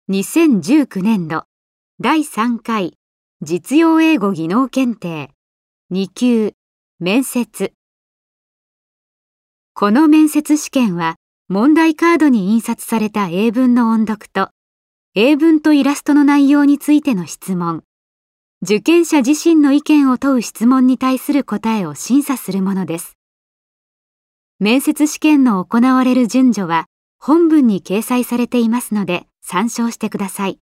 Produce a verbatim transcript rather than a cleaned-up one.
にせんじゅうきゅうねんどだいさんかい実用英語技能検定に級面接。この面接試験は問題カードに印刷された英文の音読と英文とイラストの内容についての質問、受験者自身の意見を問う質問に対する答えを審査するものです。面接試験の行われる順序は本文に掲載されていますので参照してください。